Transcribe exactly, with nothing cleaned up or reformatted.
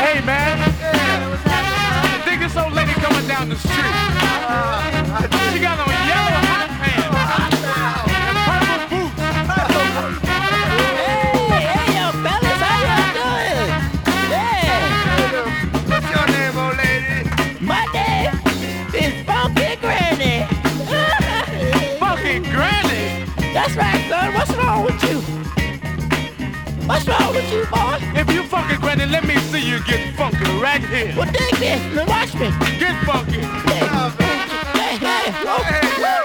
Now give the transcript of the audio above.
Hey, man. I think this old lady coming down the street. She got on yellow hot pants and purple boots. Hey, hey, yo, fellas, how y'all doing? Yeah. What's your name, old lady? My name is Funky Granny. Funky Granny. That's right, son. What's wrong with you? What's wrong with you, boy? If you funky Granny, let me see you get funky right here. Well, dig this. Now watch me. Get funky. Hey, hey, hey, whoa, whoa.